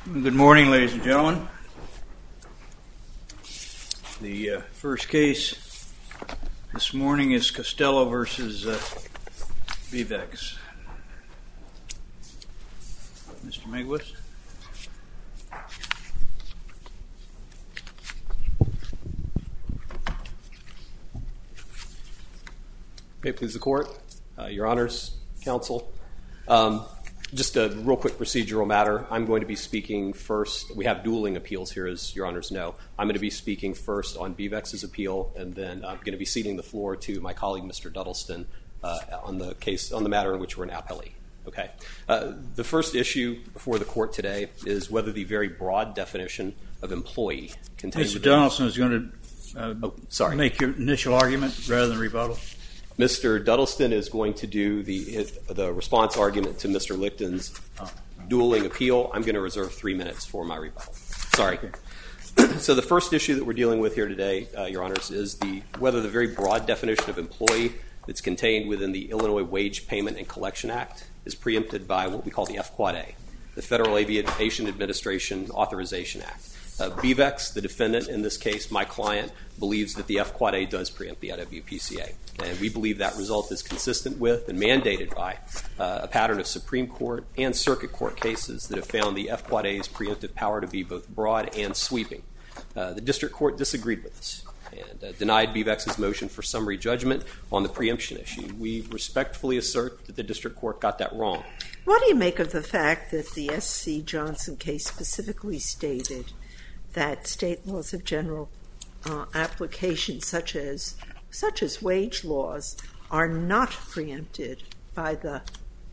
Good morning, ladies and gentlemen. The first case this morning is Costello versus BVEX. Mr. Megwitz. May it please the court, your honors, counsel. Just a real quick procedural matter. I'm going to be speaking first. We have dueling appeals here, as your honors know. I'm going to be speaking first on BVEX's appeal, and then I'm going to be ceding the floor to my colleague, Mr. Duddleston, on the matter in which we're an appellee. Okay. The first issue before the court today is whether the very broad definition of employee contains. Mr. Duddleston is going to make your initial argument rather than rebuttal. Mr. Duddleston is going to do the response argument to Mr. Lichten's dueling appeal. I'm going to reserve 3 minutes for my rebuttal. Sorry. Okay. So the first issue that we're dealing with here today, your honors, is whether the very broad definition of employee that's contained within the Illinois Wage Payment and Collection Act is preempted by what we call the FQAA, the Federal Aviation Administration Authorization Act. BVEX, the defendant in this case, my client, believes that the FQAA does preempt the IWPCA. And we believe that result is consistent with and mandated by a pattern of Supreme Court and Circuit Court cases that have found the FQAA's preemptive power to be both broad and sweeping. The district court disagreed with this and denied BVEX's motion for summary judgment on the preemption issue. We respectfully assert that the district court got that wrong. What do you make of the fact that the S.C. Johnson case specifically stated that state laws of general application, such as wage laws, are not preempted by the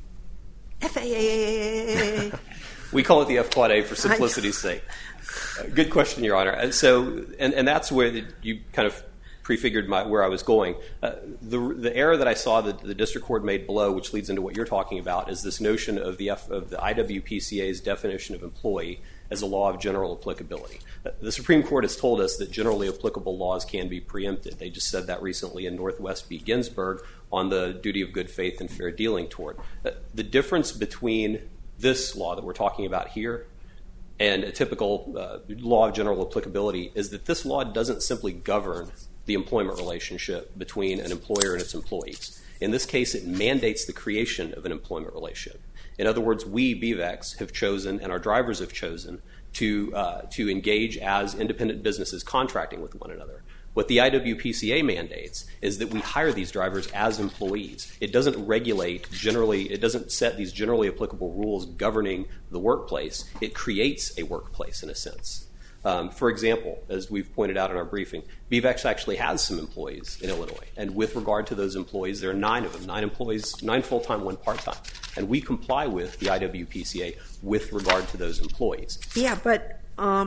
FAA? We call it the FQAA for simplicity's sake. Good question, Your Honor. And that's where you kind of prefigured where I was going. The error that I saw that the district court made below, which leads into what you're talking about, is this notion of the IWPCA's definition of employee as a law of general applicability. The Supreme Court has told us that generally applicable laws can be preempted. They just said that recently in Northwest v. Ginsburg on the duty of good faith and fair dealing toward. The difference between this law that we're talking about here and a typical law of general applicability is that this law doesn't simply govern the employment relationship between an employer and its employees. In this case, it mandates the creation of an employment relationship. In other words, we, BVEX, have chosen, and our drivers have chosen, to engage as independent businesses contracting with one another. What the IWPCA mandates is that we hire these drivers as employees. It doesn't regulate generally, it doesn't set these generally applicable rules governing the workplace. It creates a workplace in a sense. For example, as we've pointed out in our briefing, BVEX actually has some employees in Illinois. And with regard to those employees, there are 9 of them, 9 employees, 9 full-time, 1 part-time. And we comply with the IWPCA with regard to those employees. Yeah, but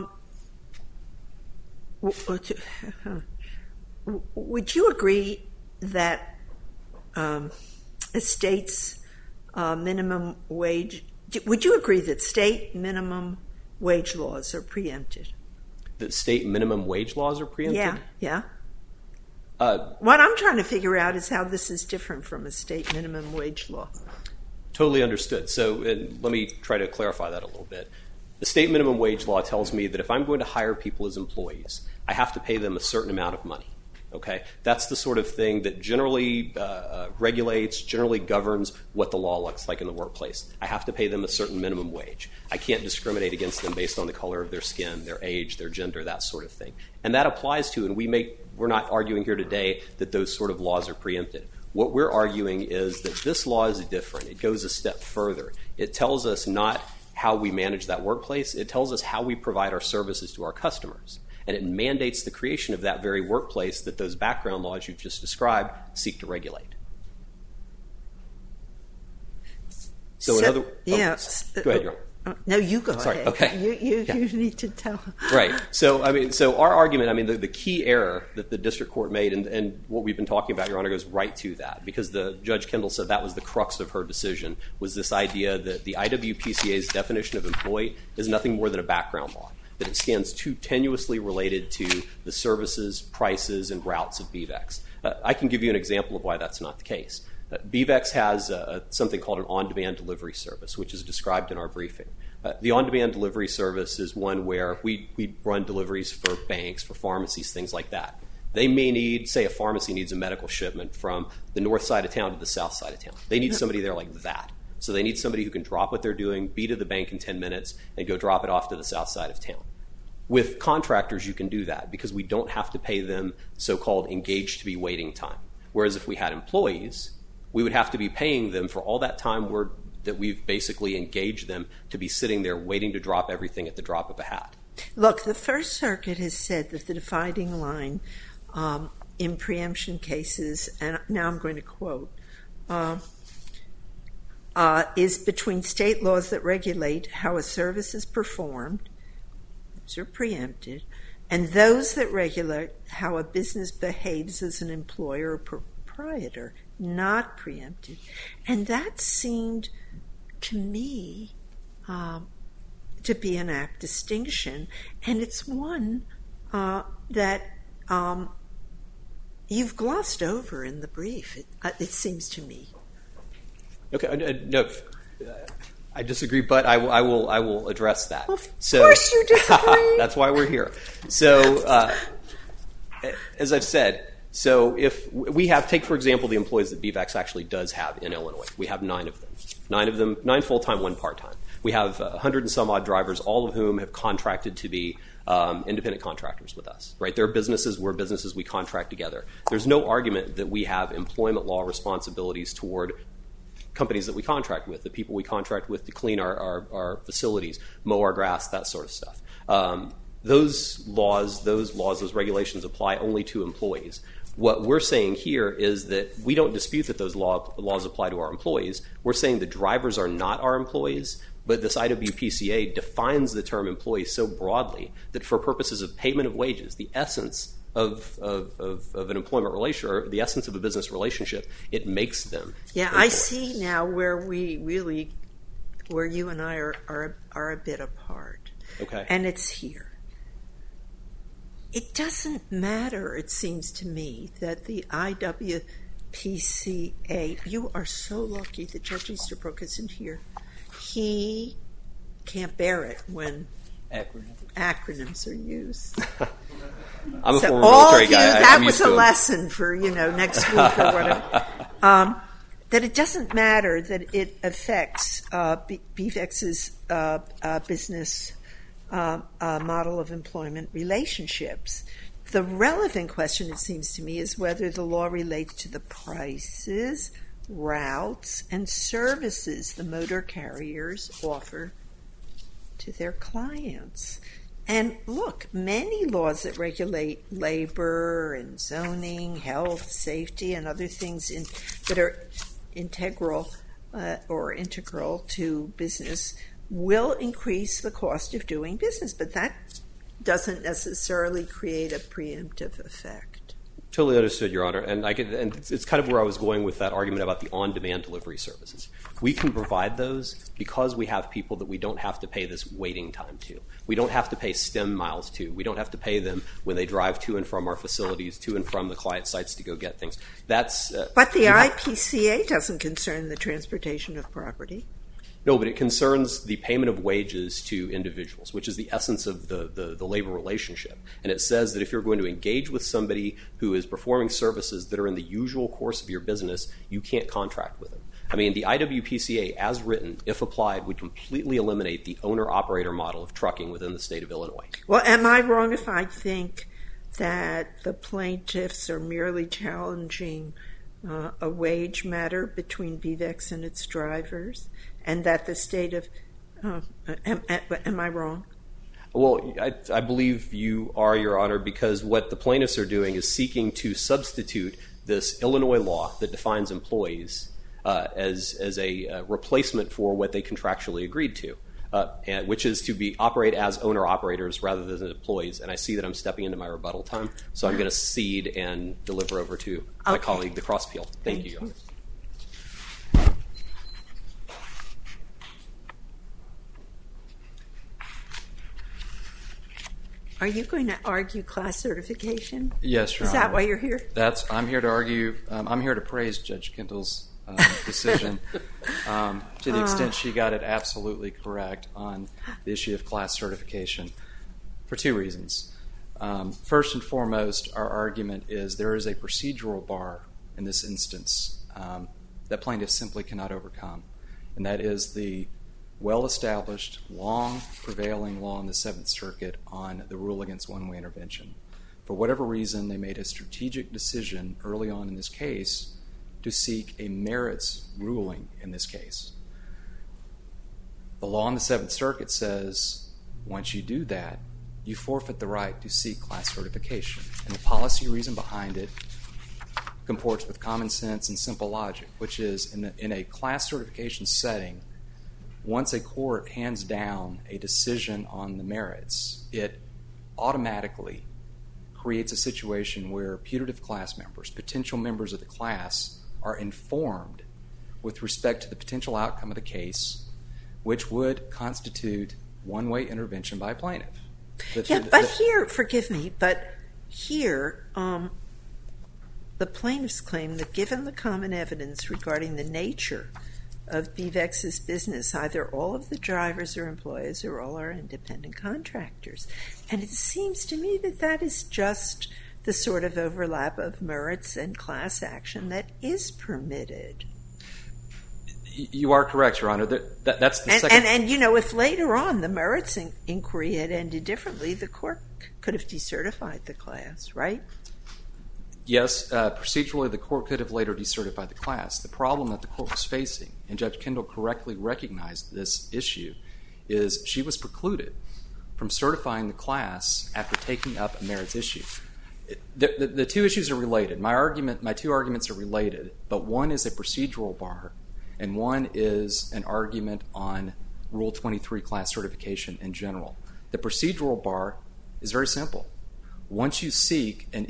would you agree that a state's minimum wage, would you agree that state minimum wage laws are preempted? That state minimum wage laws are preempted? Yeah. What I'm trying to figure out is how this is different from a state minimum wage law. Totally understood. So let me try to clarify that a little bit. The state minimum wage law tells me that if I'm going to hire people as employees, I have to pay them a certain amount of money. Okay? That's the sort of thing that generally regulates, generally governs what the law looks like in the workplace. I have to pay them a certain minimum wage. I can't discriminate against them based on the color of their skin, their age, their gender, that sort of thing. And that applies to, and we're not arguing here today that those sort of laws are preempted. What we're arguing is that this law is different. It goes a step further. It tells us not how we manage that workplace. It tells us how we provide our services to our customers. And it mandates the creation of that very workplace that those background laws you've just described seek to regulate. Go ahead, Your Honor. No, you go Sorry. ahead. Okay. You need to tell. Right. So our argument, the key error that the district court made, and what we've been talking about, Your Honor, goes right to that, because Judge Kendall said that was the crux of her decision, was this idea that the IWPCA's definition of employee is nothing more than a background law, that it stands too tenuously related to the services, prices, and routes of BVEX. I can give you an example of why that's not the case. BVEX has something called an on-demand delivery service, which is described in our briefing. The on-demand delivery service is one where we run deliveries for banks, for pharmacies, things like that. They may need, say a pharmacy needs a medical shipment from the north side of town to the south side of town. They need somebody there like that. So they need somebody who can drop what they're doing, be to the bank in 10 minutes, and go drop it off to the south side of town. With contractors, you can do that because we don't have to pay them so-called engaged-to-be waiting time. Whereas if we had employees, we would have to be paying them for all that time that we've basically engaged them to be sitting there waiting to drop everything at the drop of a hat. Look, the First Circuit has said that the dividing line in preemption cases, and now I'm going to quote, is between state laws that regulate how a service is performed, those are preempted, and those that regulate how a business behaves as an employer or proprietor, not preempted. And that seemed to me to be an apt distinction, and it's one that you've glossed over in the brief, it seems to me. Okay, no, I disagree, but I will address that. Well, of course you disagree. That's why we're here. So, as I've said, so if we have, take for example the employees that BVEX actually does have in Illinois. We have 9 of them, 9 full-time, 1 part-time. We have 100 and some odd drivers, all of whom have contracted to be independent contractors with us. Right? They're businesses, we're businesses, we contract together. There's no argument that we have employment law responsibilities toward companies that we contract with, the people we contract with to clean our facilities, mow our grass, that sort of stuff. Those regulations apply only to employees. What we're saying here is that we don't dispute that those laws apply to our employees. We're saying the drivers are not our employees, but this IWPCA defines the term employee so broadly that for purposes of payment of wages, the essence of an employment relation, or the essence of a business relationship, it makes them. Yeah, employees. I see now where you and I are a bit apart. Okay. And it's here. It doesn't matter, it seems to me, that the IWPCA, you are so lucky that Judge Easterbrook isn't here. He can't bear it when acronyms are used. I'm a former military guy. That was a lesson for, next week or whatever. That it doesn't matter that it affects BVEX's business model of employment relationships. The relevant question, it seems to me, is whether the law relates to the prices, routes, and services the motor carriers offer to their clients. And look, many laws that regulate labor and zoning, health, safety, and other things that are integral to business will increase the cost of doing business, but that doesn't necessarily create a preemptive effect. Totally understood, Your Honor, and it's kind of where I was going with that argument about the on-demand delivery services. We can provide those because we have people that we don't have to pay this waiting time to. We don't have to pay STEM miles to. We don't have to pay them when they drive to and from our facilities, to and from the client sites to go get things. But the IPCA doesn't concern the transportation of property. No, but it concerns the payment of wages to individuals, which is the essence of the labor relationship. And it says that if you're going to engage with somebody who is performing services that are in the usual course of your business, you can't contract with them. I mean, the IWPCA, as written, if applied, would completely eliminate the owner-operator model of trucking within the state of Illinois. Well, am I wrong if I think that the plaintiffs are merely challenging a wage matter between BVEX and its drivers, and that the state of am I wrong? Well, I believe you are, Your Honor, because what the plaintiffs are doing is seeking to substitute this Illinois law that defines employees as a replacement for what they contractually agreed to, which is to operate as owner-operators rather than employees. And I see that I'm stepping into my rebuttal time, so I'm going to cede and deliver over to my colleague, the Crosspeel. Thank you, Your Honor. Are you going to argue class certification? Yes, Your Honor. Is that why you're here? I'm here to argue. I'm here to praise Judge Kendall's decision to the extent she got it absolutely correct on the issue of class certification for two reasons. First and foremost, our argument is there is a procedural bar in this instance that plaintiffs simply cannot overcome, and that is the well-established, long prevailing law in the Seventh Circuit on the rule against one-way intervention. For whatever reason, they made a strategic decision early on in this case to seek a merits ruling in this case. The law in the Seventh Circuit says once you do that, you forfeit the right to seek class certification. And the policy reason behind it comports with common sense and simple logic, which is in a class certification setting, once a court hands down a decision on the merits, it automatically creates a situation where putative class members, potential members of the class, are informed with respect to the potential outcome of the case, which would constitute one-way intervention by a plaintiff. But here, forgive me, but here the plaintiffs claim that given the common evidence regarding the nature of BVEX's business, either all of the drivers are employees or all are independent contractors. And it seems to me that that is just the sort of overlap of merits and class action that is permitted. You are correct, Your Honor. That's the second... And you know, if later on the merits inquiry had ended differently, the court could have decertified the class, right? Yes, procedurally the court could have later decertified the class. The problem that the court was facing, and Judge Kendall correctly recognized this issue, is she was precluded from certifying the class after taking up a merits issue. The two issues are related. My two arguments are related, but one is a procedural bar and one is an argument on Rule 23 class certification in general. The procedural bar is very simple. Once you seek a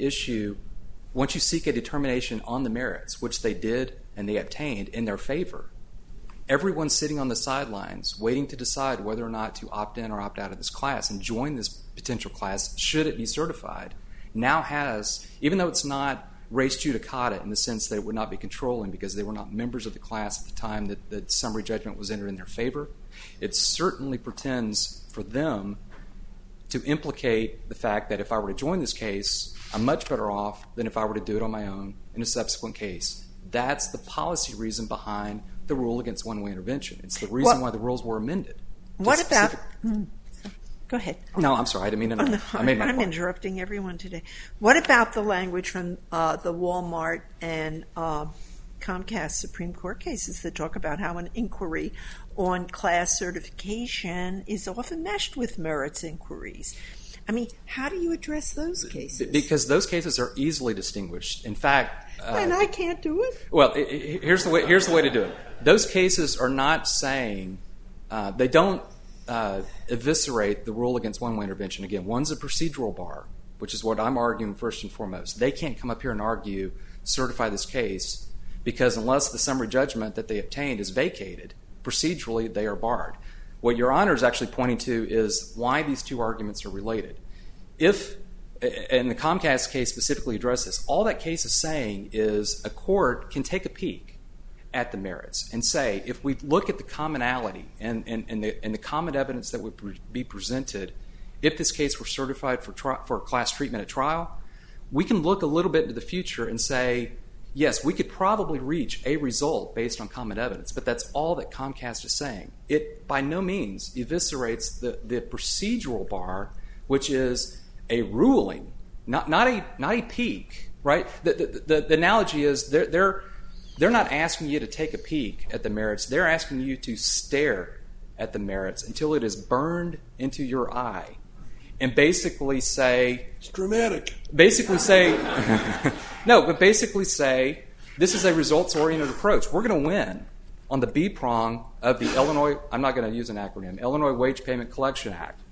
determination on the merits, which they did and they obtained in their favor, everyone sitting on the sidelines waiting to decide whether or not to opt in or opt out of this class and join this potential class, should it be certified, now has, even though it's not res judicata in the sense that it would not be controlling because they were not members of the class at the time that the summary judgment was entered in their favor, it certainly pretends for them to implicate the fact that if I were to join this case, I'm much better off than if I were to do it on my own in a subsequent case. That's the policy reason behind the rule against one-way intervention. It's the reason why the rules were amended. What about... Go ahead. No, I'm sorry. I didn't mean to... I made my point. I'm interrupting everyone today. What about the language from the Walmart and Comcast Supreme Court cases that talk about how an inquiry on class certification is often meshed with merits inquiries? I mean, how do you address those cases? Because those cases are easily distinguished. In fact... and I can't do it? Well, here's the way to do it. Those cases are not saying... they don't eviscerate the rule against one-way intervention. Again, one's a procedural bar, which is what I'm arguing first and foremost. They can't come up here and argue, certify this case, because unless the summary judgment that they obtained is vacated, procedurally they are barred. What Your Honor is actually pointing to is why these two arguments are related. If, and the Comcast case specifically addressed this, all that case is saying is a court can take a peek at the merits and say, if we look at the commonality and the common evidence that would be presented, if this case were certified for class treatment at trial, we can look a little bit into the future and say, yes, we could probably reach a result based on common evidence, but that's all that Comcast is saying. It by no means eviscerates the procedural bar, which is a ruling, not a peek, right? The analogy is they're not asking you to take a peek at the merits. They're asking you to stare at the merits until it is burned into your eye and basically say... It's dramatic. Basically say... No, but basically say, this is a results-oriented approach. We're going to win on the B prong of the Illinois... I'm not going to use an acronym. Illinois Wage Payment Collection Act.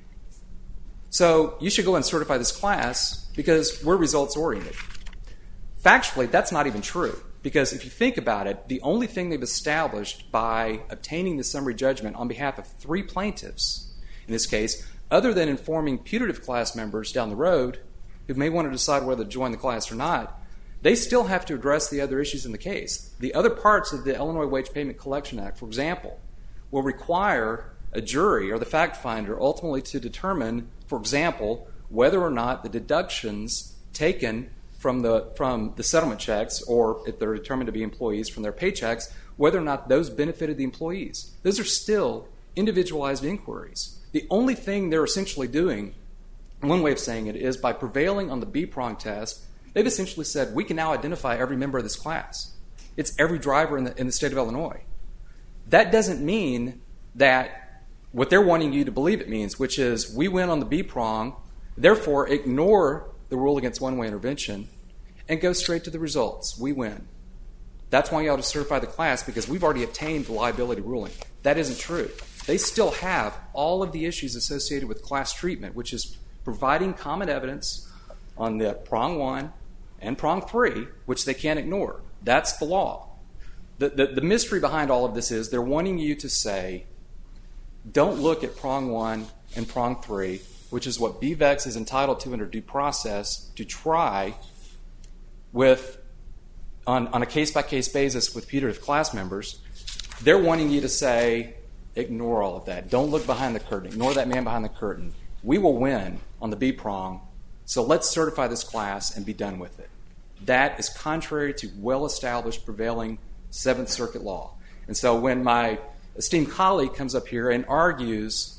So you should go and certify this class because we're results-oriented. Factually, that's not even true. Because if you think about it, the only thing they've established by obtaining the summary judgment on behalf of 3 plaintiffs, in this case, other than informing putative class members down the road who may want to decide whether to join the class or not, they still have to address the other issues in the case. The other parts of the Illinois Wage Payment Collection Act, for example, will require a jury or the fact finder ultimately to determine, for example, whether or not the deductions taken from the settlement checks, or if they're determined to be employees from their paychecks, whether or not those benefited the employees. Those are still individualized inquiries. The only thing they're essentially doing, one way of saying it, is by prevailing on the B-prong test, they've essentially said, we can now identify every member of this class. It's every driver in the state of Illinois. That doesn't mean that what they're wanting you to believe it means, which is we win on the B-prong, therefore ignore the rule against one-way intervention and go straight to the results. We win. That's why you ought to certify the class, because we've already obtained the liability ruling. That isn't true. They still have all of the issues associated with class treatment, which is providing common evidence on the prong 1 and prong 3, which they can't ignore. That's the law. The mystery behind all of this is they're wanting you to say, don't look at prong 1 and prong 3, which is what BVEX is entitled to under due process to try with, on a case-by-case basis with putative class members. They're wanting you to say, ignore all of that. Don't look behind the curtain. Ignore that man behind the curtain. We will win on the B-prong, so let's certify this class and be done with it. That is contrary to well-established prevailing Seventh Circuit law. And so when my esteemed colleague comes up here and argues,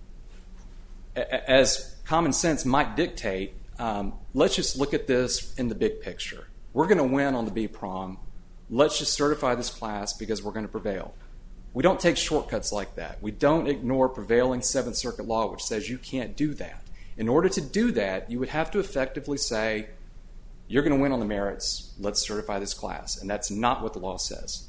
as common sense might dictate, let's just look at this in the big picture. We're going to win on the B-prong. Let's just certify this class because we're going to prevail. We don't take shortcuts like that. We don't ignore prevailing Seventh Circuit law, which says you can't do that. In order to do that, you would have to effectively say, you're going to win on the merits. Let's certify this class. And that's not what the law says.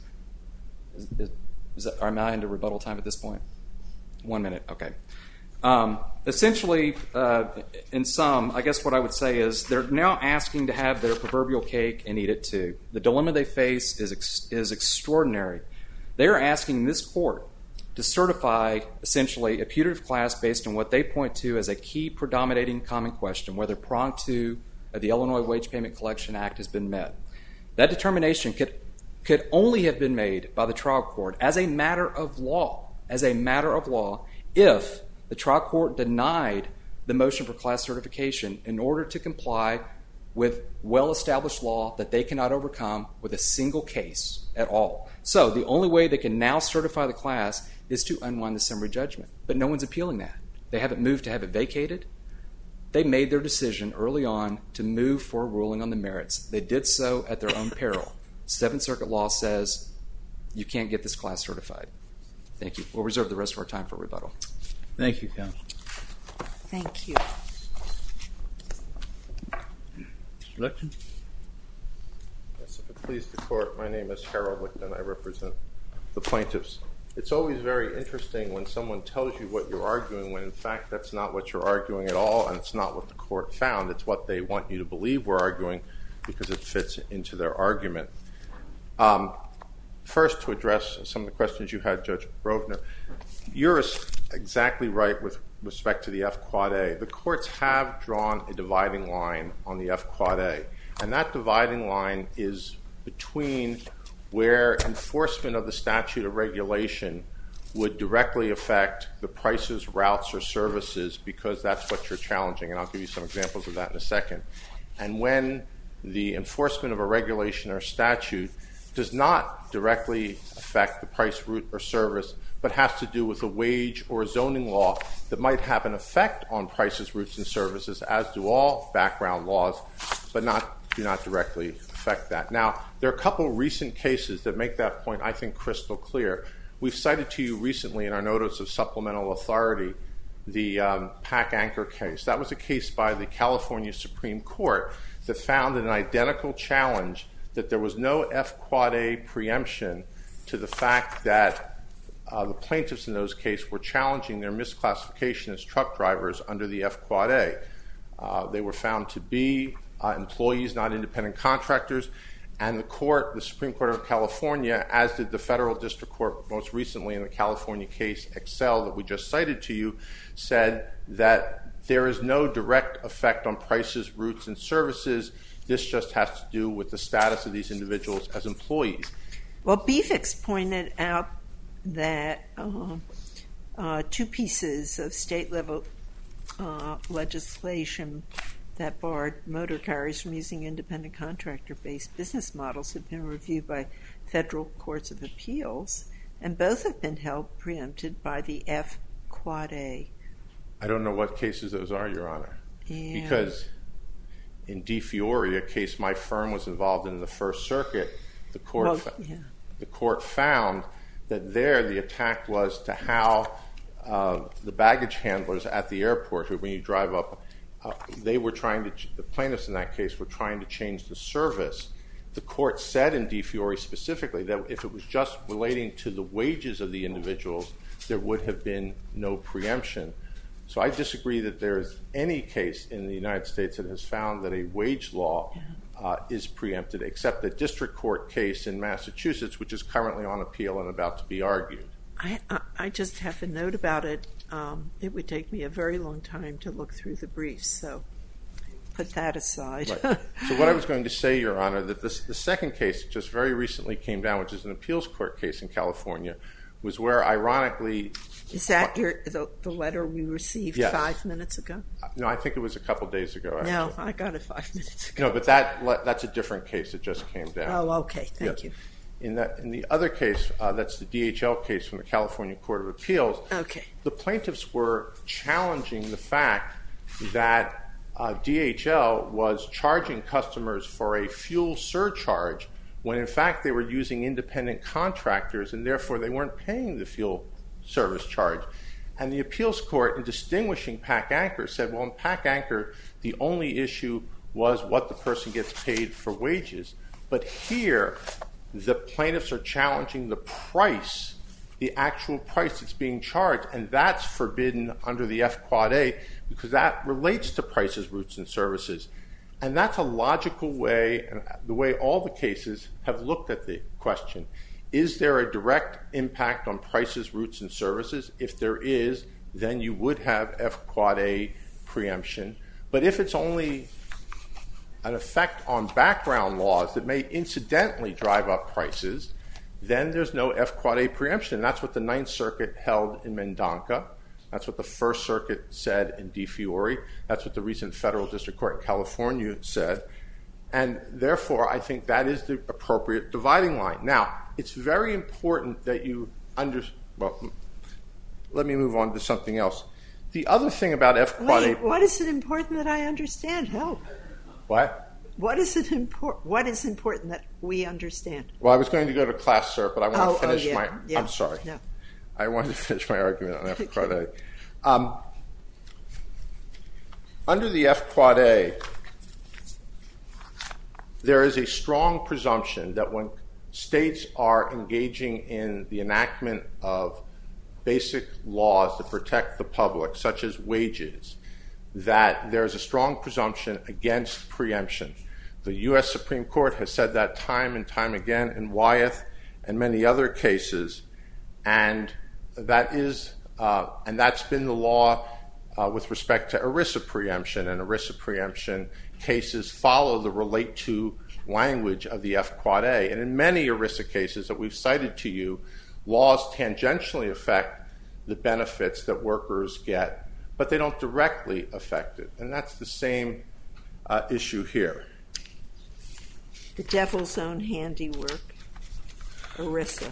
Am I into rebuttal time at this point? 1 minute. Okay. Essentially, in sum, I guess what I would say is they're now asking to have their proverbial cake and eat it too. The dilemma they face is extraordinary. They are asking this court to certify, essentially, a putative class based on what they point to as a key predominating common question, whether prong 2 of the Illinois Wage Payment Collection Act has been met. That determination could only have been made by the trial court as a matter of law, if the trial court denied the motion for class certification in order to comply with well-established law that they cannot overcome with a single case at all. So the only way they can now certify the class is to unwind the summary judgment. But no one's appealing that. They haven't moved to have it vacated. They made their decision early on to move for a ruling on the merits. They did so at their own peril. Seventh Circuit law says you can't get this class certified. Thank you. We'll reserve the rest of our time for rebuttal. Thank you, counsel. Thank you. Mr. Lichten? Yes, if it please the court, my name is Harold Lichten. I represent the plaintiffs. It's always very interesting when someone tells you what you're arguing when in fact that's not what you're arguing at all, and it's not what the court found. It's what they want you to believe we're arguing because it fits into their argument. First, to address some of the questions you had, Judge Rovner, you're exactly right with respect to the F Quad A. The courts have drawn a dividing line on the F Quad A, and that dividing line is between where enforcement of the statute of regulation would directly affect the prices, routes, or services because that's what you're challenging, and I'll give you some examples of that in a second, and when the enforcement of a regulation or statute does not directly affect the price, route, or service, but has to do with a wage or a zoning law that might have an effect on prices, routes, and services, as do all background laws, but do not directly affect that. Now, there are a couple recent cases that make that point, I think, crystal clear. We've cited to you recently in our notice of supplemental authority the PAC Anchor case. That was a case by the California Supreme Court that found an identical challenge that there was no F Quad A preemption to the fact that the plaintiffs in those cases were challenging their misclassification as truck drivers under the F Quad A. They were found to be employees, not independent contractors, and the Supreme Court of California, as did the Federal District Court most recently in the California case Excel that we just cited to you, said that there is no direct effect on prices, routes, and services This just has to do with the status of these individuals as employees. Well, BFIX pointed out that two pieces of state-level legislation that barred motor carriers from using independent contractor-based business models have been reviewed by federal courts of appeals, and both have been held preempted by the F Quad A. I don't know what cases those are, Your Honor. Yeah. Because in De Fiori, a case my firm was involved in the First Circuit, the court found that there the attack was to how the baggage handlers at the airport, who when you drive up, the plaintiffs in that case were trying to change the service. The court said in De Fiori specifically that if it was just relating to the wages of the individuals, there would have been no preemption. So I disagree that there is any case in the United States that has found that a wage law is preempted, except the district court case in Massachusetts, which is currently on appeal and about to be argued. I just have a note about it. It would take me a very long time to look through the briefs, so put that aside. Right. So what I was going to say, Your Honor, that the second case that just very recently came down, which is an appeals court case in California, was where ironically... Is that the letter we received 5 minutes ago? No, I think it was a couple days ago, actually. No, I got it 5 minutes ago. No, but that's a different case that just came down. Oh, okay. Thank you. In the other case, that's the DHL case from the California Court of Appeals, the plaintiffs were challenging the fact that DHL was charging customers for a fuel surcharge when in fact they were using independent contractors and therefore they weren't paying the fuel service charge. And the appeals court, in distinguishing Pack Anchor, said, well, in Pack Anchor, the only issue was what the person gets paid for wages. But here, the plaintiffs are challenging the price, the actual price that's being charged, and that's forbidden under the F Quad A because that relates to prices, routes, and services. And that's a logical way, and the way all the cases have looked at the question. Is there a direct impact on prices, routes, and services? If there is, then you would have F Quad A preemption. But if it's only an effect on background laws that may incidentally drive up prices, then there's no F Quad A preemption. And that's what the Ninth Circuit held in Mendonca. That's what the First Circuit said in De Fiori. That's what the recent Federal District Court in California said. And therefore, I think that is the appropriate dividing line. Now, it's very important that you well, let me move on to something else. The other thing about F Quad A... What is it important that I understand? Help. What? What is important that we understand? Well, I was going to go to class, sir, but I want to finish my... Yeah. I'm sorry. No. I wanted to finish my argument on F Quad A. Under the F Quad A, there is a strong presumption that when states are engaging in the enactment of basic laws that protect the public, such as wages, that there's a strong presumption against preemption. The U.S. Supreme Court has said that time and time again in Wyeth and many other cases, and that's been the law with respect to ERISA preemption, and ERISA preemption cases follow the relate to language of the F Quad A. And in many ERISA cases that we've cited to you, laws tangentially affect the benefits that workers get, but they don't directly affect it. And that's the same issue here. The devil's own handiwork, ERISA.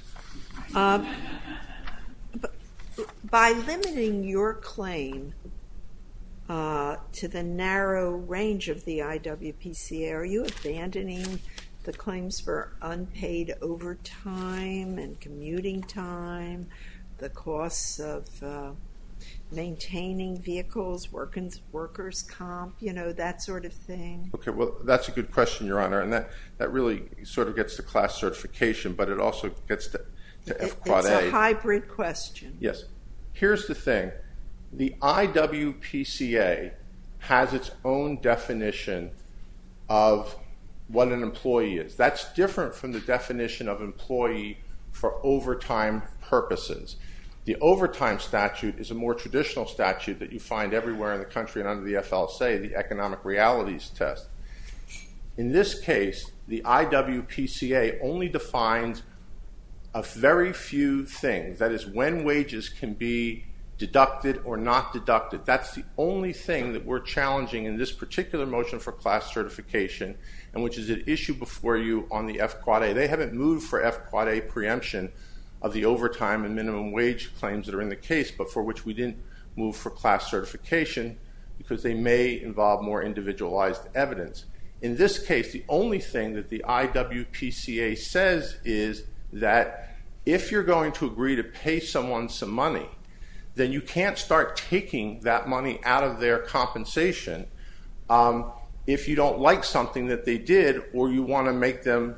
By limiting your claim to the narrow range of the IWPCA, are you abandoning the claims for unpaid overtime and commuting time, the costs of maintaining vehicles, workers' comp, that sort of thing? Okay, well, that's a good question, Your Honor, and that really sort of gets to class certification, but it also gets to F Quad A. It's a hybrid question. Yes. Here's the thing. The IWPCA has its own definition of what an employee is. That's different from the definition of employee for overtime purposes. The overtime statute is a more traditional statute that you find everywhere in the country and under the FLSA, the economic realities test. In this case, the IWPCA only defines a very few things. That is, when wages can be deducted or not deducted. That's the only thing that we're challenging in this particular motion for class certification, and which is at issue before you on the F Quad A. They haven't moved for F Quad A preemption of the overtime and minimum wage claims that are in the case, but for which we didn't move for class certification because they may involve more individualized evidence. In this case, the only thing that the IWPCA says is that if you're going to agree to pay someone some money, then you can't start taking that money out of their compensation if you don't like something that they did or you want to make them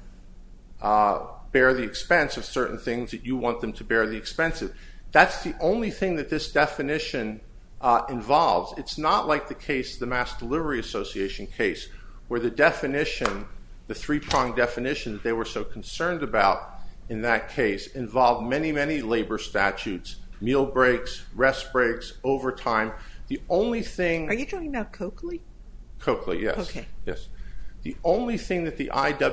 bear the expense of certain things that you want them to bear the expense of. That's the only thing that this definition involves. It's not like the case, the Mass Delivery Association case, where the definition, the three-pronged definition that they were so concerned about in that case involved many, many labor statutes, meal breaks, rest breaks, overtime. The only thing... Are you talking about Coakley? Coakley, yes. Okay. Yes. The only thing that the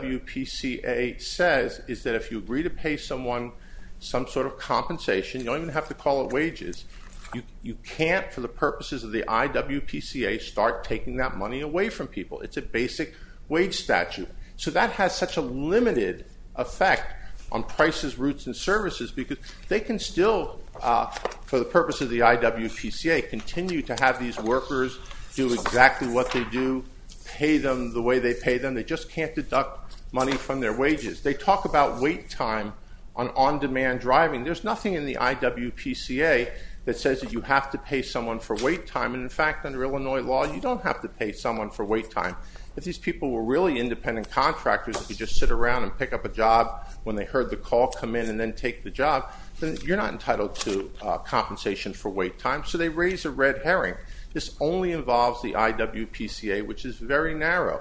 IWPCA says is that if you agree to pay someone some sort of compensation, you don't even have to call it wages, you can't, for the purposes of the IWPCA, start taking that money away from people. It's a basic wage statute. So that has such a limited effect on prices, routes, and services because they can still, for the purpose of the IWPCA, continue to have these workers do exactly what they do, pay them the way they pay them. They just can't deduct money from their wages. They talk about wait time on-demand driving. There's nothing in the IWPCA that says that you have to pay someone for wait time. And in fact, under Illinois law, you don't have to pay someone for wait time. If these people were really independent contractors that could just sit around and pick up a job when they heard the call come in and then take the job, then you're not entitled to compensation for wait time. So they raise a red herring. This only involves the IWPCA, which is very narrow.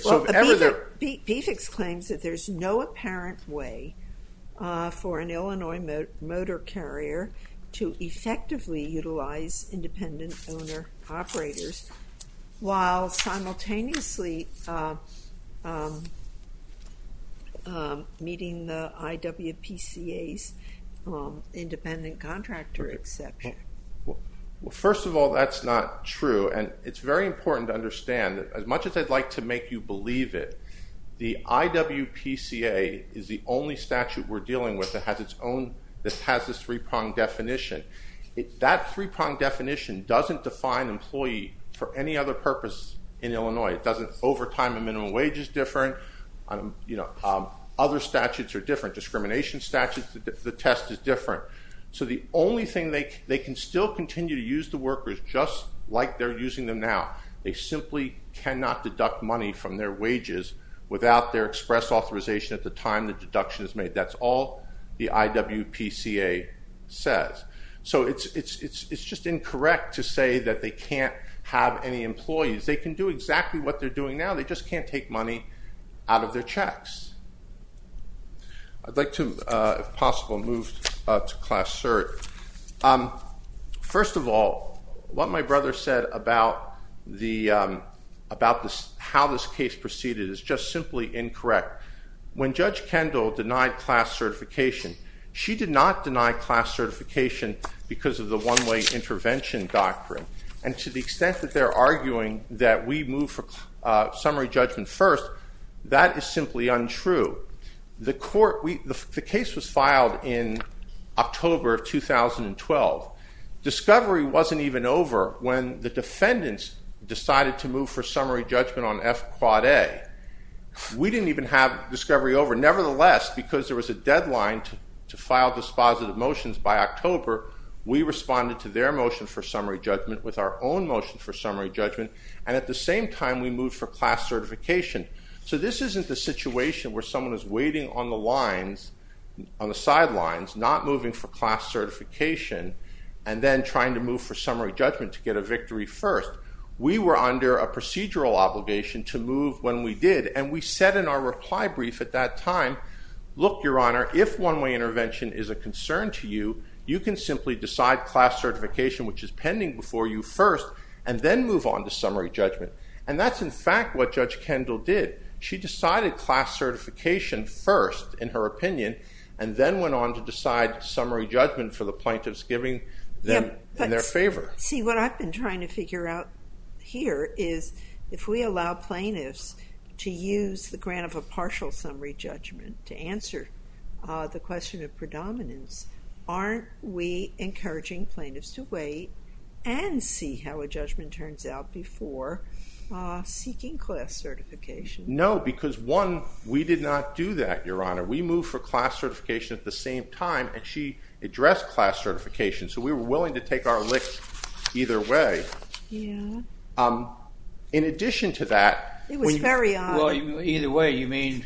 BFIX claims that there's no apparent way for an Illinois motor carrier to effectively utilize independent owner-operators while simultaneously meeting the IWPCA's independent contractor exception. Well, first of all, that's not true, and it's very important to understand that as much as I'd like to make you believe it, the IWPCA is the only statute we're dealing with that has its own, that has this three-pronged definition. That three-pronged definition doesn't define employee for any other purpose in Illinois. It doesn't. Overtime and minimum wage is different. Other statutes are different. Discrimination statutes, the test is different. So the only thing they can still continue to use the workers just like they're using them now. They simply cannot deduct money from their wages without their express authorization at the time the deduction is made. That's all the IWPCA says. So it's just incorrect to say that they can't have any employees. They can do exactly what they're doing now. They just can't take money out of their checks. I'd like to, if possible, move to class cert. First of all, what my brother said about how this case proceeded is just simply incorrect. When Judge Kendall denied class certification, she did not deny class certification because of the one-way intervention doctrine. And to the extent that they're arguing that we move for summary judgment first, that is simply untrue. The case was filed in October of 2012. Discovery wasn't even over when the defendants decided to move for summary judgment on F Quad A. We didn't even have discovery over. Nevertheless, because there was a deadline to file dispositive motions by October, we responded to their motion for summary judgment with our own motion for summary judgment, and at the same time we moved for class certification. So this isn't the situation where someone is waiting on the lines, on the sidelines, not moving for class certification, and then trying to move for summary judgment to get a victory first. We were under a procedural obligation to move when we did, and we said in our reply brief at that time, look, Your Honor, if one-way intervention is a concern to you, you can simply decide class certification, which is pending before you first, and then move on to summary judgment. And that's in fact what Judge Kendall did. She decided class certification first, in her opinion, and then went on to decide summary judgment for the plaintiffs, giving them in their favor. See, what I've been trying to figure out here is if we allow plaintiffs to use the grant of a partial summary judgment to answer the question of predominance, aren't we encouraging plaintiffs to wait and see how a judgment turns out before seeking class certification? No, because one, we did not do that, Your Honor. We moved for class certification at the same time, and she addressed class certification, so we were willing to take our lick either way. Yeah. In addition to that... It was very odd. Well, either way, you mean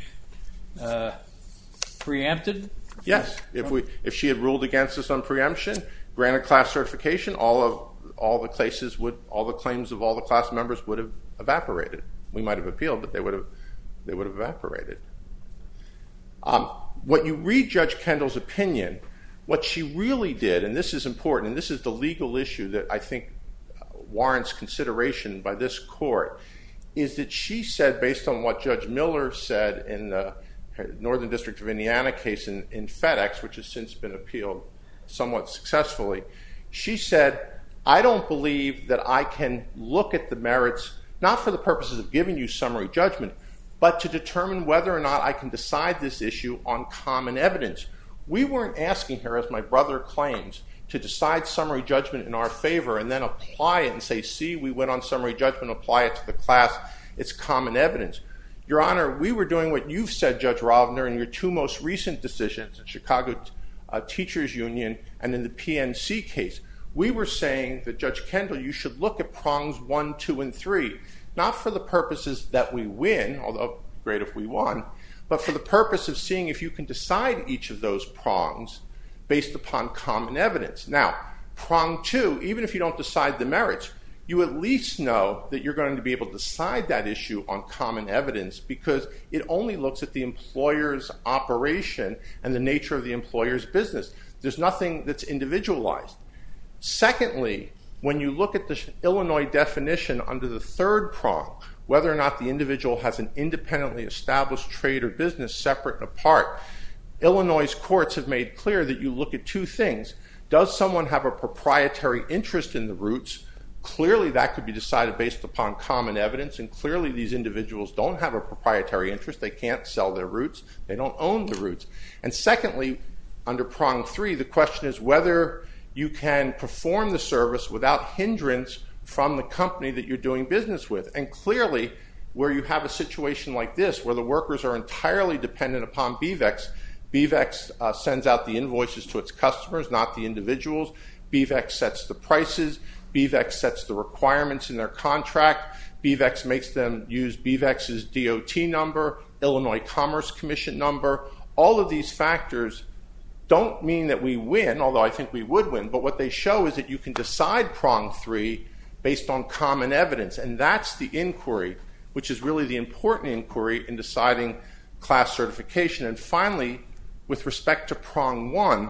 preempted? Yes. If she had ruled against us on preemption, granted class certification, all the claims of all the class members would have evaporated. We might have appealed, but they would have evaporated. What you read Judge Kendall's opinion, what she really did, and this is important, and this is the legal issue that I think warrants consideration by this court, is that she said, based on what Judge Miller said in the Northern District of Indiana case in FedEx, which has since been appealed somewhat successfully, she said, I don't believe that I can look at the merits, not for the purposes of giving you summary judgment, but to determine whether or not I can decide this issue on common evidence. We weren't asking her, as my brother claims, to decide summary judgment in our favor and then apply it and say, see, we went on summary judgment, apply it to the class, it's common evidence. Your Honor, we were doing what you've said, Judge Rovner, in your two most recent decisions, in Chicago Teachers Union and in the PNC case. We were saying that, Judge Kendall, you should look at prongs 1, 2, and 3, not for the purposes that we win, although great if we won, but for the purpose of seeing if you can decide each of those prongs based upon common evidence. Now, prong 2, even if you don't decide the merits, you at least know that you're going to be able to decide that issue on common evidence because it only looks at the employer's operation and the nature of the employer's business. There's nothing that's individualized. Secondly, when you look at the Illinois definition under the third prong, whether or not the individual has an independently established trade or business separate and apart, Illinois' courts have made clear that you look at two things. Does someone have a proprietary interest in the routes? Clearly that could be decided based upon common evidence, and clearly these individuals don't have a proprietary interest. They can't sell their routes. They don't own the routes. And secondly, under prong 3, the question is whether you can perform the service without hindrance from the company that you're doing business with. And clearly, where you have a situation like this, where the workers are entirely dependent upon BVEX, BVEX sends out the invoices to its customers, not the individuals. BVEX sets the prices. BVEX sets the requirements in their contract. BVEX makes them use BVEX's DOT number, Illinois Commerce Commission number. All of these factors don't mean that we win, although I think we would win, but what they show is that you can decide prong 3 based on common evidence, and that's the inquiry, which is really the important inquiry in deciding class certification. And finally, with respect to prong 1,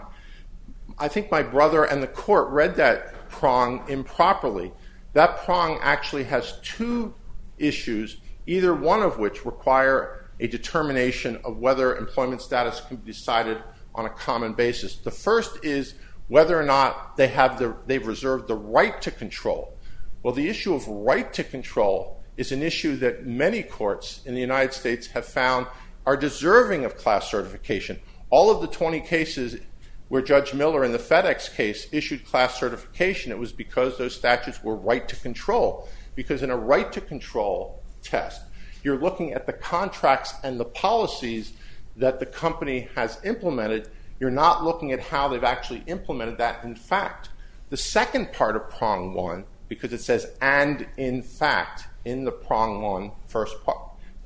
I think my brother and the court read that prong improperly. That prong actually has two issues, either one of which require a determination of whether employment status can be decided on a common basis. The first is whether or not they've reserved the right to control. Well, the issue of right to control is an issue that many courts in the United States have found are deserving of class certification. All of the 20 cases where Judge Miller in the FedEx case issued class certification, it was because those statutes were right to control. Because in a right to control test, you're looking at the contracts and the policies that the company has implemented. You're not looking at how they've actually implemented that in fact. The second part of prong 1, because it says and in fact in the prong 1, first part,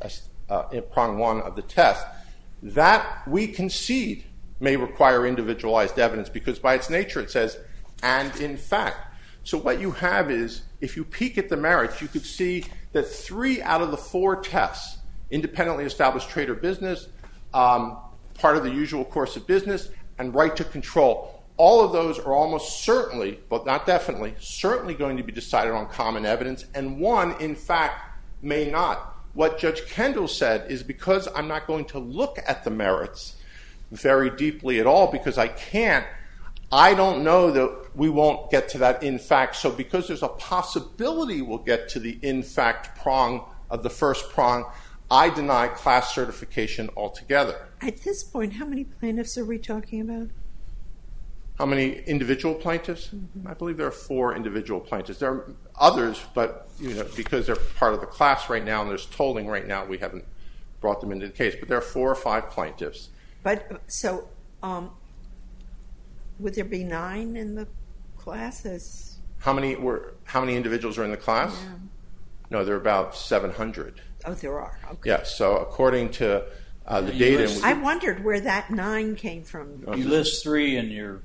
in prong 1 of the test, that we concede may require individualized evidence because by its nature it says and in fact. So what you have is, if you peek at the merits, you could see that 3 out of the 4 tests, independently established trade or business, part of the usual course of business, and right to control, all of those are almost certainly, but not definitely, certainly going to be decided on common evidence, and 1, in fact, may not. what Judge Kendall said is because I'm not going to look at the merits very deeply at all because I can't, I don't know that we won't get to that in fact. So because there's a possibility we'll get to the in fact prong of the first prong, I deny class certification altogether. At this point, how many plaintiffs are we talking about? How many individual plaintiffs? I believe there are 4 individual plaintiffs. There are others, but because they're part of the class right now and there's tolling right now, we haven't brought them into the case. But there are 4 or 5 plaintiffs. But so, would there be 9 in the classes? How many individuals are in the class? Yeah. No, there are about 700. Oh, there are. Okay. Yes. So according to the data, I wondered where that 9 came from. You list 3 in your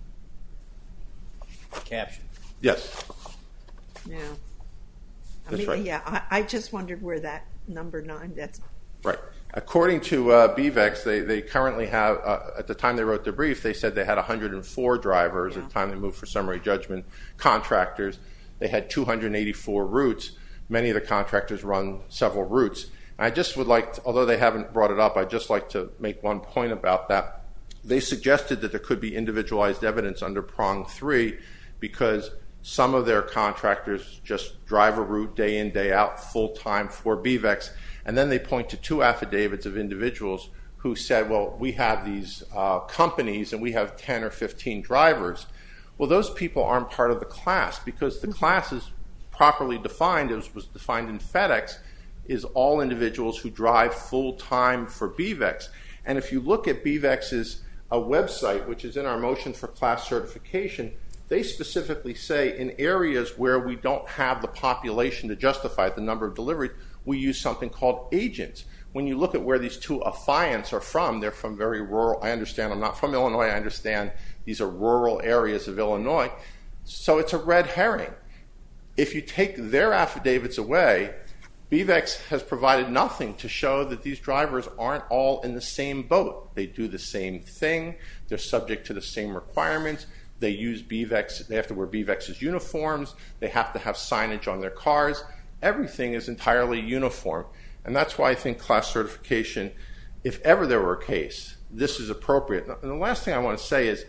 caption. Yes. Yeah. That's right. Yeah, I just wondered where that number 9, that's... Right. According to BVEX, they currently have, at the time they wrote their brief, they said they had 104 drivers. At the time they moved for summary judgment, contractors. They had 284 routes. Many of the contractors run several routes. And I just would like to, although they haven't brought it up, I'd just like to make one point about that. They suggested that there could be individualized evidence under prong 3 because some of their contractors just drive a route day in, day out, full-time for BVEX. And then they point to 2 affidavits of individuals who said, well, we have these companies and we have 10 or 15 drivers. Well, those people aren't part of the class because the class is properly defined, as was defined in FedEx, is all individuals who drive full-time for BVEX. And if you look at BVEX's website, which is in our motion for class certification, they specifically say in areas where we don't have the population to justify the number of deliveries, we use something called agents. When you look at where these 2 affiants are from, they're from very rural. I understand I'm not from Illinois. I understand these are rural areas of Illinois. So it's a red herring. If you take their affidavits away, BVEX has provided nothing to show that these drivers aren't all in the same boat. They do the same thing. They're subject to the same requirements. They use BVEX. They have to wear BVEX's uniforms. They have to have signage on their cars. Everything is entirely uniform. And that's why I think class certification, if ever there were a case, this is appropriate. And the last thing I want to say is,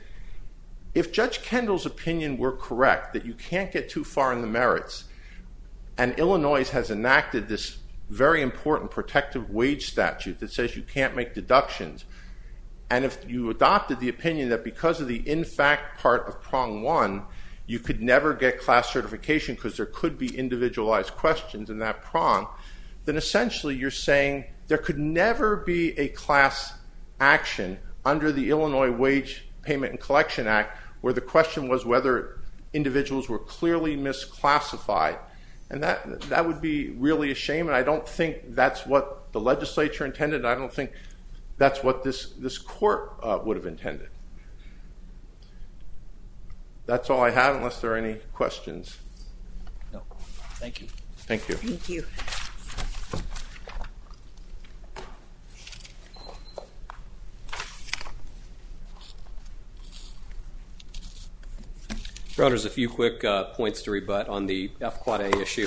if Judge Kendall's opinion were correct, that you can't get too far in the merits, and Illinois has enacted this very important protective wage statute that says you can't make deductions, and if you adopted the opinion that because of the in fact part of prong 1, you could never get class certification because there could be individualized questions in that prong, then essentially you're saying there could never be a class action under the Illinois Wage Payment and Collection Act where the question was whether individuals were clearly misclassified. And that would be really a shame, and I don't think that's what the legislature intended. I don't think that's what this court would have intended. That's all I have, unless there are any questions. No. Thank you. Thank you. Thank you. Your Honor, there's a few quick points to rebut on the F Quad A issue.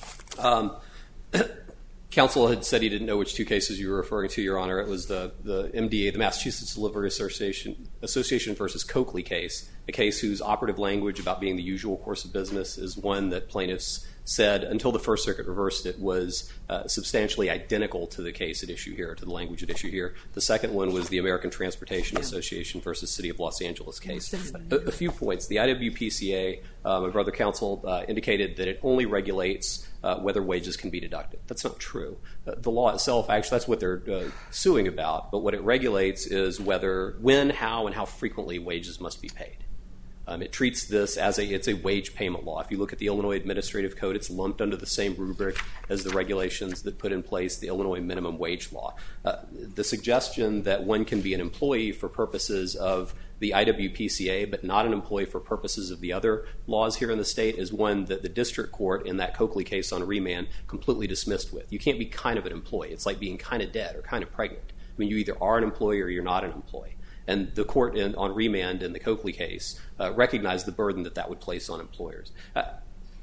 Counsel had said he didn't know which 2 cases you were referring to, Your Honor. It was the MDA, the Massachusetts Delivery Association versus Coakley case, a case whose operative language about being the usual course of business is one that plaintiffs said, until the First Circuit reversed it, was substantially identical to the case at issue here, to the language at issue here. The second one was the American Transportation Association versus City of Los Angeles case. A few points. The IWPCA, my brother counsel, indicated that it only regulates whether wages can be deducted. That's not true. The law itself, actually, that's what they're suing about, but what it regulates is whether, when, how, and how frequently wages must be paid. It treats this as it's a wage payment law. If you look at the Illinois Administrative Code, it's lumped under the same rubric as the regulations that put in place the Illinois minimum wage law. The suggestion that one can be an employee for purposes of the IWPCA but not an employee for purposes of the other laws here in the state is one that the district court in that Coakley case on remand completely dismissed with. You can't be kind of an employee. It's like being kind of dead or kind of pregnant. I mean, you either are an employee or you're not an employee. And the court on remand in the Coakley case recognized the burden that would place on employers.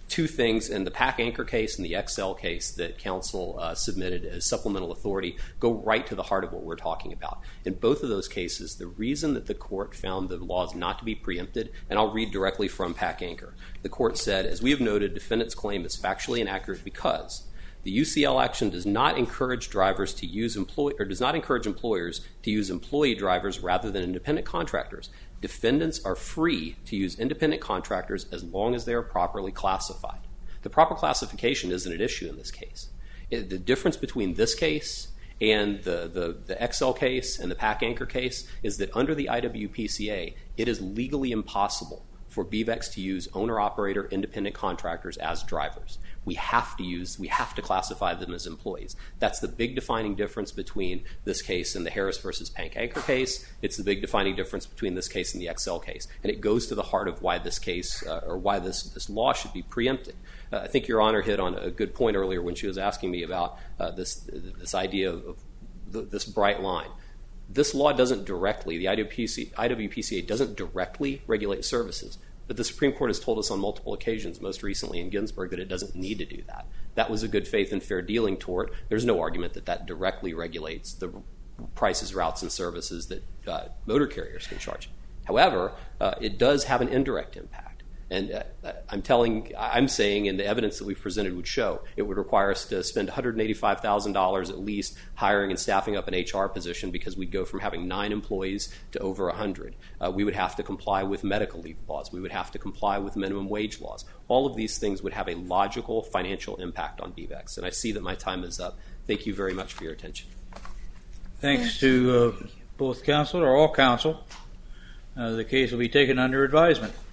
two things in the PAC Anchor case and the XL case that counsel submitted as supplemental authority go right to the heart of what we're talking about. In both of those cases, the reason that the court found the laws not to be preempted, and I'll read directly from PAC Anchor, the court said, as we have noted, defendant's claim is factually inaccurate because the UCL action does not encourage drivers to use does not encourage employers to use employee drivers rather than independent contractors. Defendants are free to use independent contractors as long as they are properly classified. The proper classification isn't an issue in this case. The difference between this case and the XL case and the PAC Anchor case is that under the IWPCA, it is legally impossible for BVEX to use owner-operator independent contractors as drivers. We have to classify them as employees. That's the big defining difference between this case and the Harris versus PAC Anchor case. It's the big defining difference between this case and the XL case. And it goes to the heart of why this case, or why this law should be preempted. I think Your Honor hit on a good point earlier when she was asking me about this idea of this bright line. This law doesn't directly, the IWPCA doesn't directly regulate services, but the Supreme Court has told us on multiple occasions, most recently in Ginsburg, that it doesn't need to do that. That was a good faith and fair dealing tort. There's no argument that that directly regulates the prices, routes, and services that motor carriers can charge. However, it does have an indirect impact. And I'm saying, and the evidence that we've presented would show, it would require us to spend $185,000 at least hiring and staffing up an HR position because we'd go from having 9 employees to over 100. We would have to comply with medical leave laws. We would have to comply with minimum wage laws. All of these things would have a logical financial impact on BVEX. And I see that my time is up. Thank you very much for your attention. Thanks to both counsel, or all counsel. The case will be taken under advisement.